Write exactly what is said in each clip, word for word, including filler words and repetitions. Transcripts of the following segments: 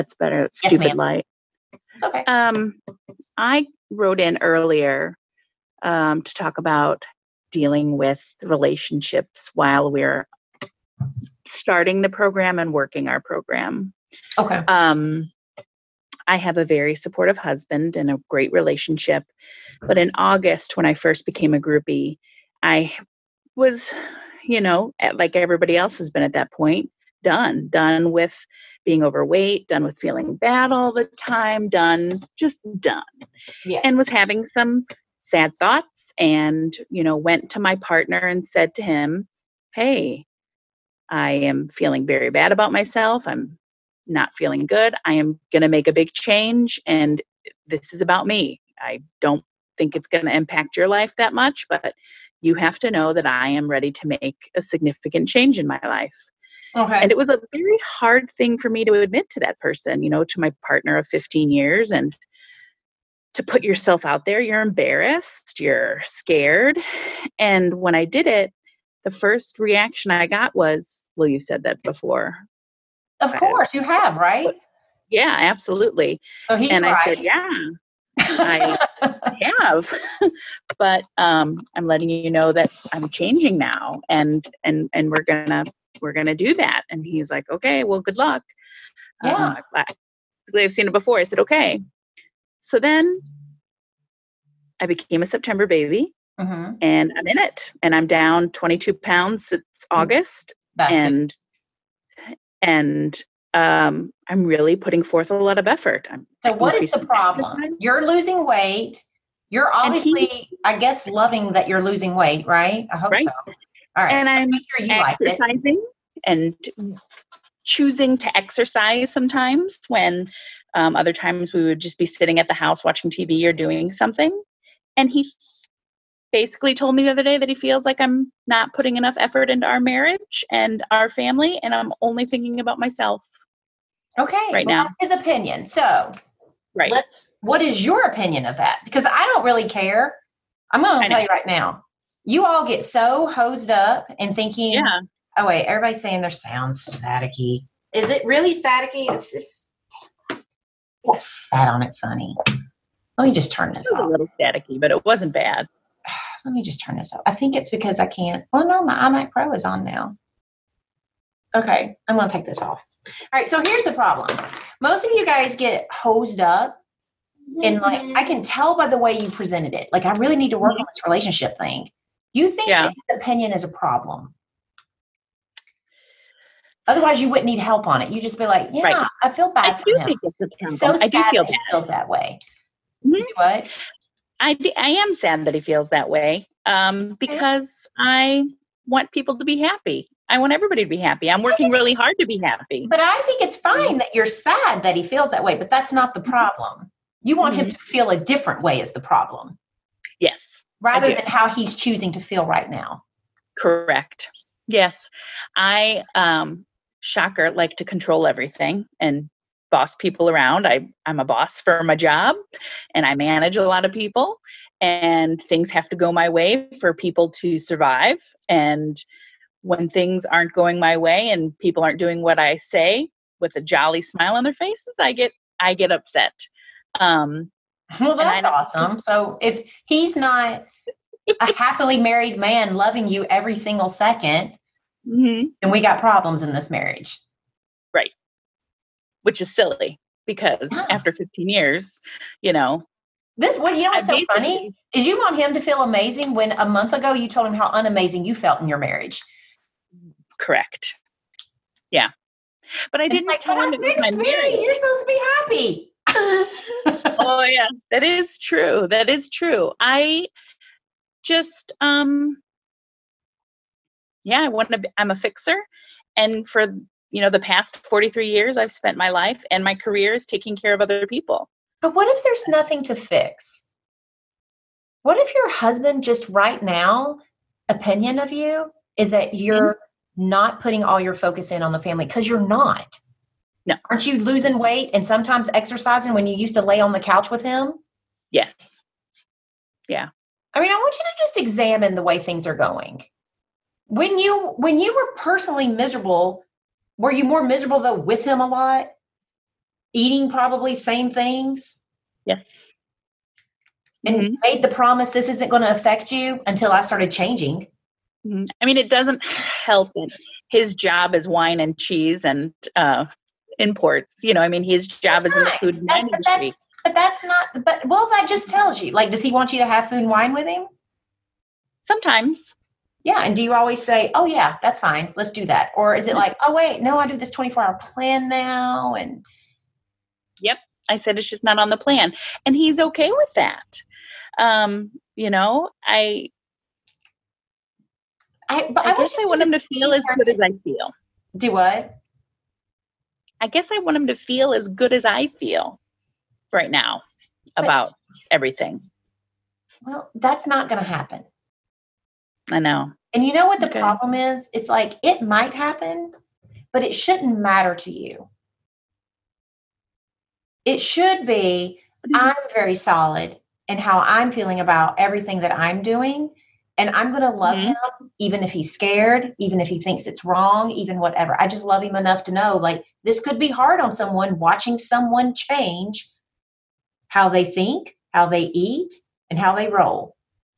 That's better. It's Yes, stupid ma'am. light. It's okay. Um, I wrote in earlier um, to talk about dealing with relationships while we're starting the program and working our program. Okay. Um, I have a very supportive husband and a great relationship. But in August, when I first became a groupie, I was, you know, like everybody else has been at that point, done, done with being overweight, done with feeling bad all the time, done, just done. Yeah. And was having some sad thoughts and, you know, went to my partner and said to him, hey, I am feeling very bad about myself. I'm not feeling good. I am going to make a big change, and this is about me. I don't think it's going to impact your life that much, but you have to know that I am ready to make a significant change in my life. Okay. And it was a very hard thing for me to admit to that person, you know, to my partner of fifteen years, and to put yourself out there. You're embarrassed, you're scared. And when I did it, the first reaction I got was, well, you said that before. Of course you have, right? Yeah, absolutely. So he's and I right. said, yeah, I have. But um, I'm letting you know that I'm changing now, and and and we're gonna we're gonna do that. And he's like, okay, well, good luck. Yeah. Um, I've seen it before. I said, okay. So then I became a September baby. Mm-hmm. And I'm in it, and I'm down twenty-two pounds since August. That's and good. and um, I'm really putting forth a lot of effort. I'm so what is the problem? exercise. You're losing weight. You're obviously, he, I guess, loving that you're losing weight, right? I hope right? so. All right. And I'm sure you exercising like and choosing to exercise sometimes when um, other times we would just be sitting at the house watching T V or doing something. And he basically told me the other day that he feels like I'm not putting enough effort into our marriage and our family, and I'm only thinking about myself. Okay, right well, now. That's his opinion. So, right. Let's. What is your opinion of that? Because I don't really care. I'm going to tell you right now. You all get so hosed up and thinking, yeah. Oh wait, everybody's saying their sound's staticky. Is it really staticky? It's just. I sat on it funny. Let me just turn this off. It was off. a little staticky, but it wasn't bad. Let me just turn this off. I think it's because I can't. Well, no, my iMac Pro is on now. Okay, I'm going to take this off. All right, so here's the problem. Most of you guys get hosed up, and like I can tell by the way you presented it. Like I really need to work on this relationship thing. You think yeah. that his opinion is a problem? Otherwise, you wouldn't need help on it. You just be like, yeah, right. I feel bad I for do him. Think it's a problem. It's so sad I do feel that bad. he feels that way. Mm-hmm. You do what? I, do, I am sad that he feels that way um, because I want people to be happy. I want everybody to be happy. I'm working really hard to be happy. But I think it's fine that you're sad that he feels that way, but that's not the problem. You want mm-hmm. him to feel a different way is the problem. Yes. Rather than how he's choosing to feel right now. Correct. Yes. I, um, shocker, like to control everything and boss people around. I, I'm a boss for my job, and I manage a lot of people, and things have to go my way for people to survive. And when things aren't going my way and people aren't doing what I say with a jolly smile on their faces, I get I get upset. Um, well, that's awesome. So if he's not a happily married man loving you every single second, mm-hmm. then we got problems in this marriage. Right. Which is silly because yeah. after fifteen years, you know. This what you know what's so funny is you want him to feel amazing when a month ago you told him how unamazing you felt in your marriage. Correct. Yeah. But I it's didn't like, tell him it was my marriage. You're supposed to be happy. Oh yeah, that is true. That is true. I just um yeah, I want to be, I'm a fixer, and for you know the past forty-three years I've spent my life and my career is taking care of other people. But what if there's nothing to fix? What if your husband just right now opinion of you is that you're mm-hmm. not putting all your focus in on the family, because you're not. No. Aren't you losing weight and sometimes exercising when you used to lay on the couch with him? Yes. Yeah. I mean, I want you to just examine the way things are going. When you when you were personally miserable, were you more miserable though with him a lot? eating probably same things. Yes. And Mhm. made the promise this isn't going to affect you until I started changing. Mhm. I mean, it doesn't help that his job is wine and cheese and uh, imports. You know, I mean, his job That's is in the fine. food and That- wine but industry. that's but that's not. But well, that just tells you. Like, does he want you to have food and wine with him? Sometimes. Yeah. And do you always say, "Oh yeah, that's fine. Let's do that," or is it like, "Oh wait, no, I do this twenty-four hour plan now," and Yep. I said it's just not on the plan. And he's okay with that. Um, you know, I I. But I I guess I want him to feel as good as I feel. Do what? I guess I want him to feel as good as I feel right now about but, everything. Well, that's not going to happen. I know. And you know what the okay. problem is? It's like it might happen, but it shouldn't matter to you. It should be, I'm very solid in how I'm feeling about everything that I'm doing. And I'm going to love mm-hmm. him, even if he's scared, even if he thinks it's wrong, even whatever. I just love him enough to know, like, this could be hard on someone, watching someone change how they think, how they eat, and how they roll.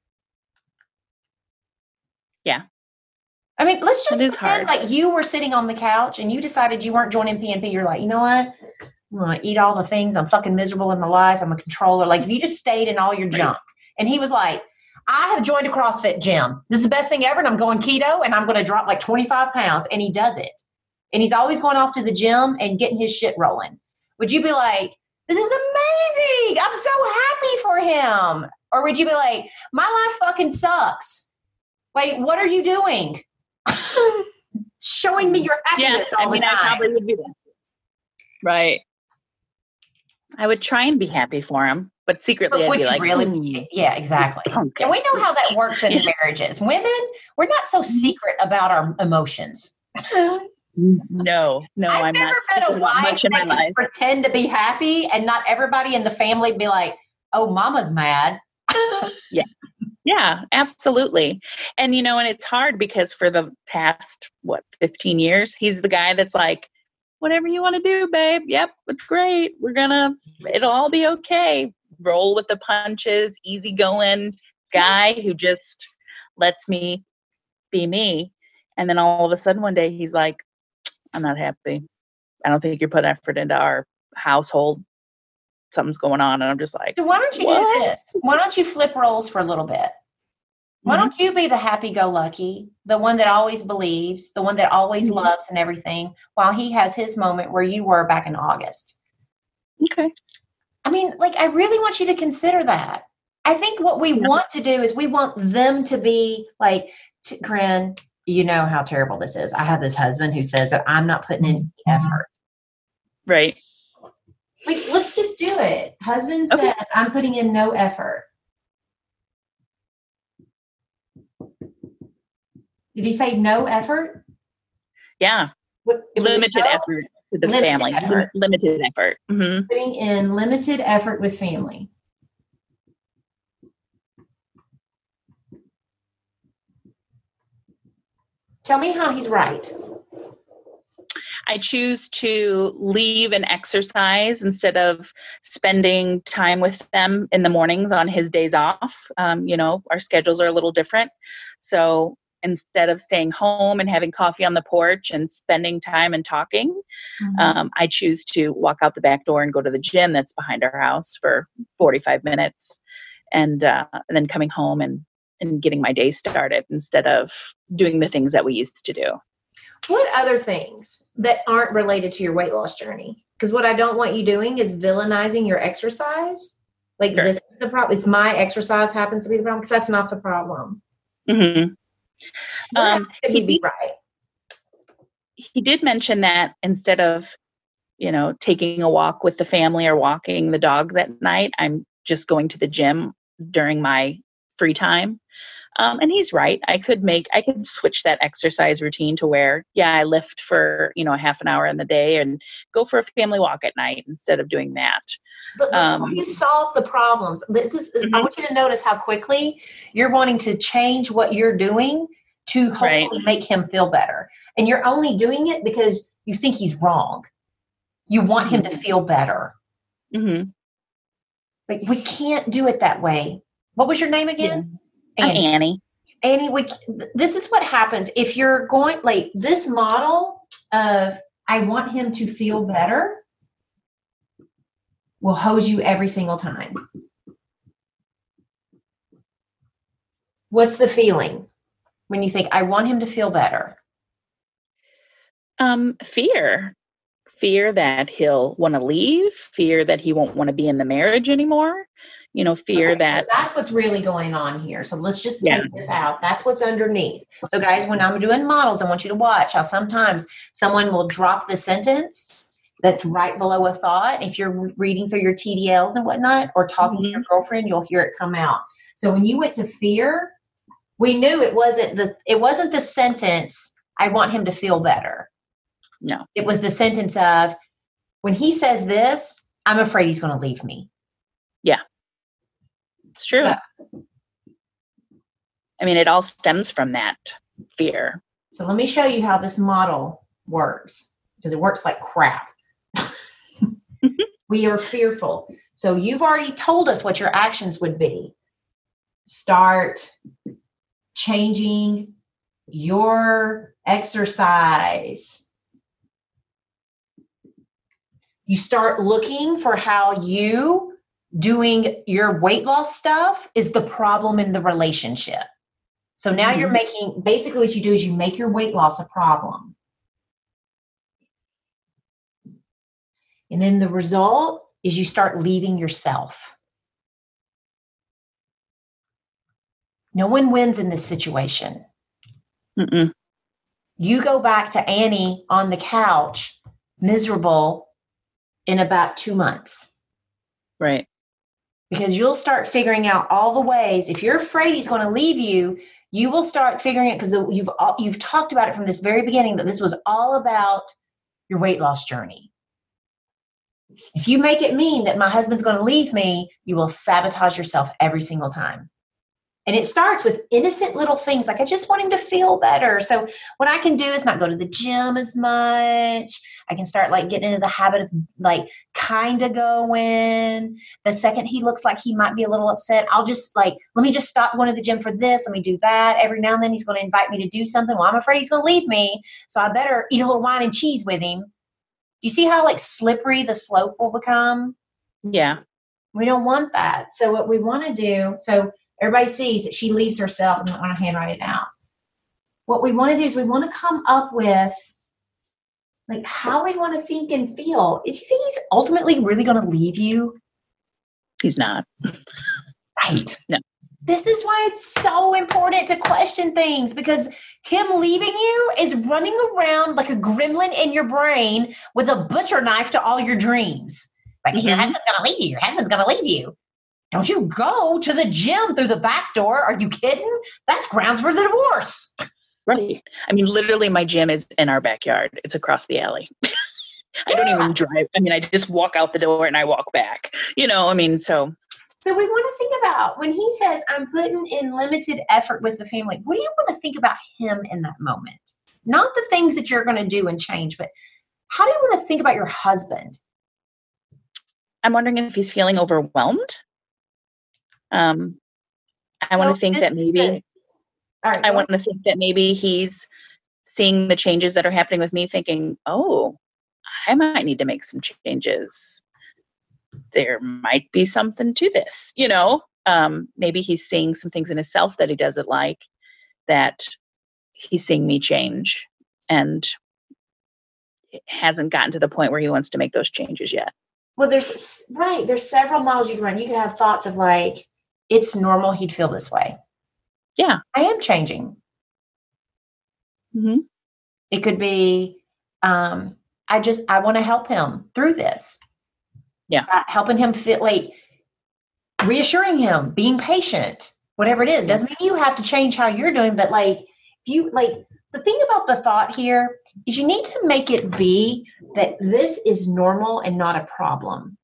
Yeah. I mean, let's just hard. pretend like you were sitting on the couch and you decided you weren't joining P N P. You're like, you know what? I'm going to eat all the things. I'm fucking miserable in my life. I'm a controller. Like, if you just stayed in all your junk. And he was like, I have joined a CrossFit gym. This is the best thing ever. And I'm going keto and I'm going to drop like twenty-five pounds. And he does it. And he's always going off to the gym and getting his shit rolling. Would you be like, this is amazing. I'm so happy for him. Or would you be like, my life fucking sucks. Like, what are you doing? Showing me your happiness yeah, all I mean, the time. I probably would be that. Right. I would try and be happy for him. But secretly, but I'd be like, really? Mm, yeah, exactly. And we know how that works in yeah. marriages. Women, we're not so secret about our emotions. No, no, I've I'm never not met a wife much in my that life. pretend to be happy and not everybody in the family be like, oh, mama's mad. yeah. Yeah, absolutely. And, you know, and it's hard because for the past, what, fifteen years, he's the guy that's like, whatever you want to do, babe. Yep, it's great. We're going to, it'll all be okay. Roll with the punches, easygoing guy who just lets me be me. And then all of a sudden one day he's like, I'm not happy. I don't think you're putting effort into our household. Something's going on. And I'm just like, so why don't you what? do this? Why don't you flip roles for a little bit? Why mm-hmm. don't you be the happy-go-lucky, the one that always believes, the one that always mm-hmm. loves and everything, while he has his moment where you were back in August? Okay. I mean, like, I really want you to consider that. I think what we yeah. want to do is we want them to be like, Corinne, you know how terrible this is. I have this husband who says that I'm not putting in effort. Right. Like, let's just do it. Husband okay. says, I'm putting in no effort. Did he say no effort? Yeah. What, limited no? effort with the limited family. Effort. Limited effort. Mm-hmm. Putting in limited effort with family. Tell me how he's right. I choose to leave and exercise instead of spending time with them in the mornings on his days off. Um, you know, our schedules are a little different. So instead of staying home and having coffee on the porch and spending time and talking, mm-hmm. um, I choose to walk out the back door and go to the gym that's behind our house for forty-five minutes and, uh, and then coming home and, and getting my day started instead of doing the things that we used to do. What other things that aren't related to your weight loss journey? Because what I don't want you doing is villainizing your exercise. Like sure. This is the problem. It's my exercise happens to be the problem because that's not the problem. Mm-hmm. Um, could he be right? He did mention that instead of, you know, taking a walk with the family or walking the dogs at night, I'm just going to the gym during my free time. Um, and he's right. I could make, I could switch that exercise routine to where, yeah, I lift for, you know, a half an hour in the day and go for a family walk at night instead of doing that. But before um, you solve the problems, this is, mm-hmm. I want you to notice how quickly you're wanting to change what you're doing to hopefully right. make him feel better. And you're only doing it because you think he's wrong. You want him to feel better. Mm-hmm. Like, we can't do it that way. What was your name again? Yeah. I'm Annie. Annie, we, this is what happens if you're going, like, this model of I want him to feel better will hose you every single time. What's the feeling when you think, I want him to feel better? Um, fear. Fear that he'll want to leave, fear that he won't want to be in the marriage anymore, you know, fear okay, that. So that's what's really going on here. So let's just Yeah. take this out. That's what's underneath. So guys, when I'm doing models, I want you to watch how sometimes someone will drop the sentence that's right below a thought. If you're reading through your T D Ls and whatnot, or talking mm-hmm. to your girlfriend, you'll hear it come out. So when you went to fear, we knew it wasn't the, it wasn't the sentence, I want him to feel better. No. It was the sentence of, when he says this, I'm afraid he's going to leave me. Yeah. It's true. So, I mean, it all stems from that fear. So let me show you how this model works, because it works like crap. We are fearful. So you've already told us what your actions would be. Start changing your exercise. You start looking for how you doing your weight loss stuff is the problem in the relationship. So now mm-hmm. you're making, basically what you do is you make your weight loss a problem. And then the result is you start leaving yourself. No one wins in this situation. Mm-mm. You go back to Annie on the couch, miserable, in about two months. Right. Because you'll start figuring out all the ways. If you're afraid he's going to leave you, you will start figuring it, because you've you've talked about it from this very beginning, that this was all about your weight loss journey. If you make it mean that my husband's going to leave me, you will sabotage yourself every single time. And it starts with innocent little things like, I just want him to feel better. So what I can do is not go to the gym as much. I can start like getting into the habit of like kind of going. The second he looks like he might be a little upset, I'll just like, let me just stop going to the gym for this. Let me do that. Every now and then he's going to invite me to do something. Well, I'm afraid he's going to leave me. So I better eat a little wine and cheese with him. Do you see how like slippery the slope will become? Yeah. We don't want that. So what we want to do, so everybody sees that she leaves herself. I'm not going to handwrite it out. What we want to do is we want to come up with like how we want to think and feel. If you think he's ultimately really going to leave you? He's not. Right. No. This is why it's so important to question things, because him leaving you is running around like a gremlin in your brain with a butcher knife to all your dreams. Like, mm-hmm. your husband's going to leave you. Your husband's going to leave you. Don't you go to the gym through the back door. Are you kidding? That's grounds for the divorce. Right. I mean, literally my gym is in our backyard. It's across the alley. I yeah. don't even drive. I mean, I just walk out the door and I walk back, you know, I mean, so. So we want to think about when he says, I'm putting in limited effort with the family. What do you want to think about him in that moment? Not the things that you're going to do and change, but how do you want to think about your husband? I'm wondering if he's feeling overwhelmed. Um, I so want to think that maybe, right, I want to think that maybe he's seeing the changes that are happening with me thinking, oh, I might need to make some changes. There might be something to this, you know, um, maybe he's seeing some things in himself that he doesn't like, that he's seeing me change, and it hasn't gotten to the point where he wants to make those changes yet. Well, there's right. There's several models you can run. You can have thoughts of like, it's normal he'd feel this way. Yeah. I am changing. Mm-hmm. It could be, um, I just, I want to help him through this. Yeah. Uh, helping him feel like, reassuring him, being patient, whatever it is. Doesn't mean you have to change how you're doing, but like, if you like, the thing about the thought here is you need to make it be that this is normal and not a problem.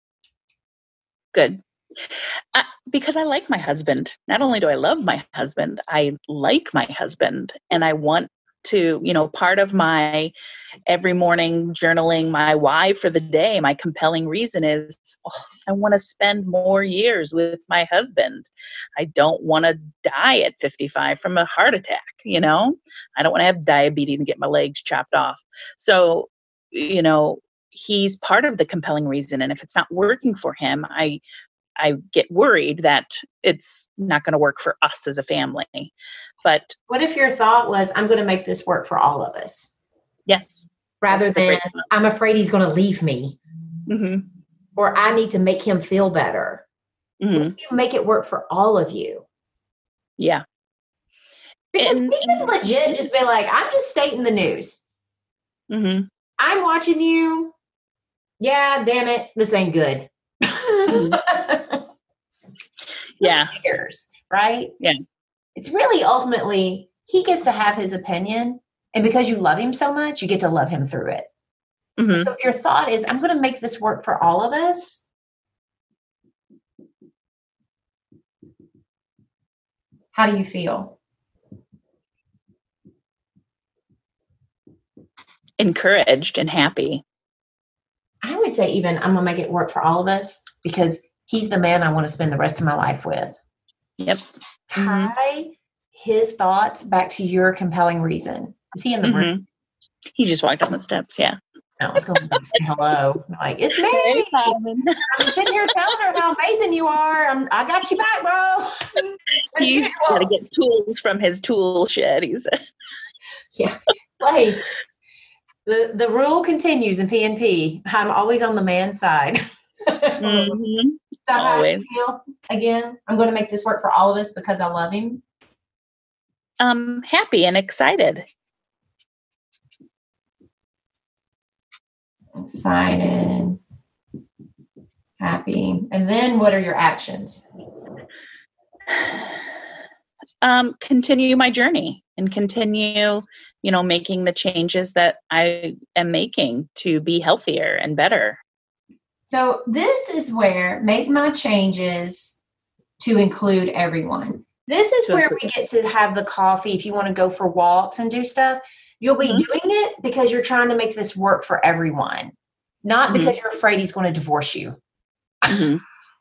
Good. Uh, because I like my husband. Not only do I love my husband, I like my husband, and I want to, you know, part of my every morning journaling, my why for the day, my compelling reason is, oh, I want to spend more years with my husband. I don't want to die at fifty-five from a heart attack. You know, I don't want to have diabetes and get my legs chopped off. So, you know, he's part of the compelling reason. And if it's not working for him, I, I get worried that it's not going to work for us as a family. But what if your thought was, I'm going to make this work for all of us? Yes. Rather than, I'm afraid he's going to leave me. Mm-hmm. Or I need to make him feel better. Mm-hmm. What if you make it work for all of you? Yeah. Because and, we can legit just be like, I'm just stating the news. Mm-hmm. I'm watching you. Yeah, damn it. This ain't good. Mm-hmm. Yeah. Cares, right? Yeah. It's really ultimately, he gets to have his opinion. And because you love him so much, you get to love him through it. Mm-hmm. So if your thought is, I'm going to make this work for all of us. How do you feel? Encouraged and happy. I would say even, I'm going to make it work for all of us because he's the man I want to spend the rest of my life with. Yep. Tie mm-hmm. his thoughts back to your compelling reason. Is he in the mm-hmm. room? He just walked down the steps. Yeah. No, I was going to say hello. I'm like, it's me. Hey, I'm sitting here telling her how amazing you are. I'm, I got you back, bro. He's got to get tools from his tool shed. He said. Yeah. Like, the, the rule continues in P and P. I'm always on the man's side. Mm-hmm. So how do you feel? Again, I'm going to make this work for all of us because I love him. Um, happy and excited. Excited, happy. And then what are your actions? Um, continue my journey and continue, you know, making the changes that I am making to be healthier and better. So this is where make my changes to include everyone. This is where we get to have the coffee. If you want to go for walks and do stuff, you'll be mm-hmm. doing it because you're trying to make this work for everyone, not mm-hmm. because you're afraid he's going to divorce you. Mm-hmm.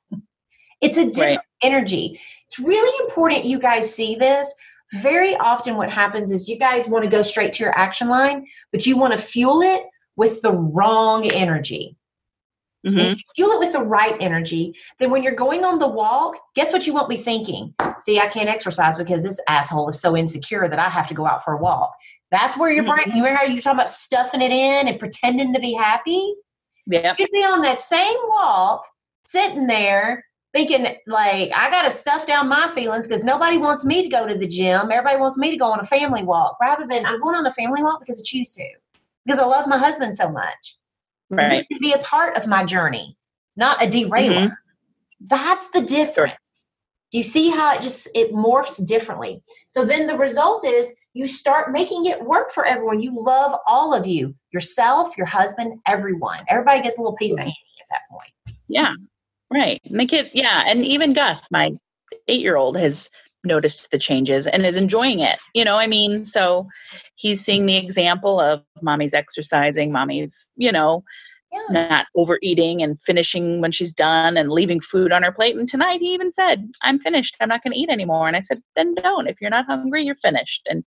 It's a different right. energy. It's really important you guys see this. Very often what happens is you guys want to go straight to your action line, but you want to fuel it with the wrong energy. Mm-hmm. And if you fuel it with the right energy, then when you're going on the walk, guess what you won't be thinking? See, I can't exercise because this asshole is so insecure that I have to go out for a walk. That's where your brain, you remember how you talk about stuffing it in and pretending to be happy? Yeah. You'd be on that same walk, sitting there, thinking like, I got to stuff down my feelings because nobody wants me to go to the gym. Everybody wants me to go on a family walk rather than I'm going on a family walk because I choose to, because I love my husband so much. Right. This can be a part of my journey, not a derailer. Mm-hmm. That's the difference. Sure. Do you see how it just, it morphs differently? So then the result is you start making it work for everyone. You love all of you, yourself, your husband, everyone. Everybody gets a little piece of Annie at that point. Yeah. Right. Make it. Yeah. And even Gus, my eight-year-old, has noticed the changes and is enjoying it. You know, I mean, so he's seeing the example of mommy's exercising, mommy's, you know, yeah. not overeating and finishing when she's done and leaving food on her plate. And tonight he even said, I'm finished. I'm not going to eat anymore. And I said, then don't. If you're not hungry, you're finished. And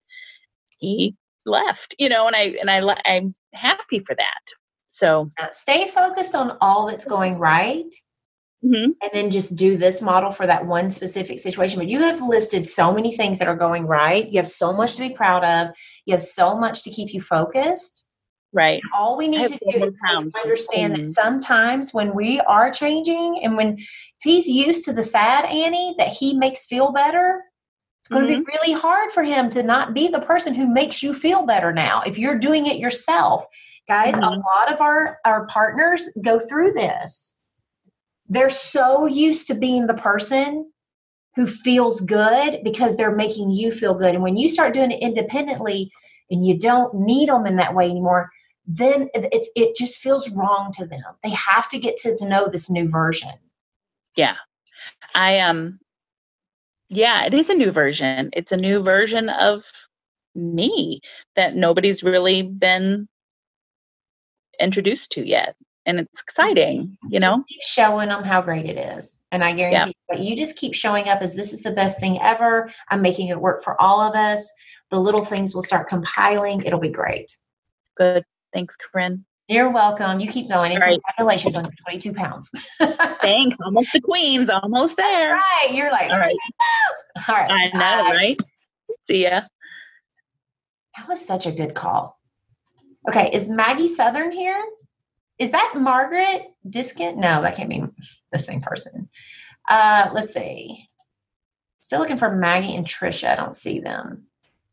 he left, you know, and I, and I, I'm happy for that. So stay focused on all that's going right. Mm-hmm. And then just do this model for that one specific situation. But you have listed so many things that are going right. You have so much to be proud of. You have so much to keep you focused. Right. And all we need to do is understand that sometimes when we are changing and when if he's used to the sad Annie that he makes feel better, it's going mm-hmm. to be really hard for him to not be the person who makes you feel better now. If you're doing it yourself, guys, mm-hmm. a lot of our, our partners go through this. They're so used to being the person who feels good because they're making you feel good. And when you start doing it independently and you don't need them in that way anymore, then it's it just feels wrong to them. They have to get to, to know this new version. Yeah. I um yeah, it is a new version. It's a new version of me that nobody's really been introduced to yet. And it's exciting, you Just know? keep showing them how great it is. And I guarantee you, but you just keep showing up as this is the best thing ever. I'm making it work for all of us. The little things will start compiling. It'll be great. Good. Thanks, Corinne. You're welcome. You keep going. And All right. Congratulations on your twenty-two pounds. Thanks. Almost the queens. Almost there. Right. You're like, all right. All right. I know, Bye. right? See ya. That was such a good call. Okay. Is Maggie Southern here? Is that Margaret Diskin? No, that can't be the same person. Uh, let's see. Still looking for Maggie and Trisha. I don't see them.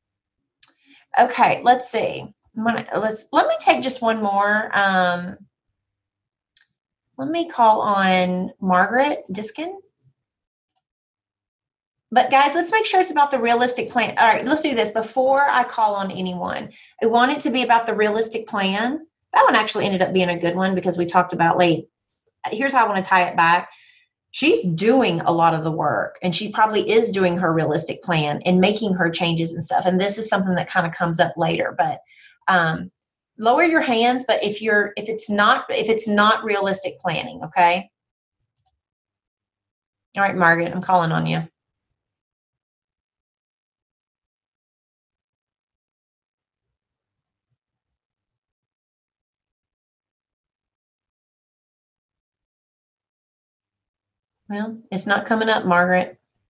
Okay, let's see. I'm gonna, let's let me take just one more. Um, let me call on Margaret Diskin. But guys, let's make sure it's about the realistic plan. All right, let's do this before I call on anyone. I want it to be about the realistic plan. That one actually ended up being a good one because we talked about late. Here's how I want to tie it back. She's doing a lot of the work, and she probably is doing her realistic plan and making her changes and stuff. And this is something that kind of comes up later, but um, lower your hands. But if you're, if it's not, if it's not realistic planning, okay. All right, Margaret, I'm calling on you. Well, it's not coming up, Margaret.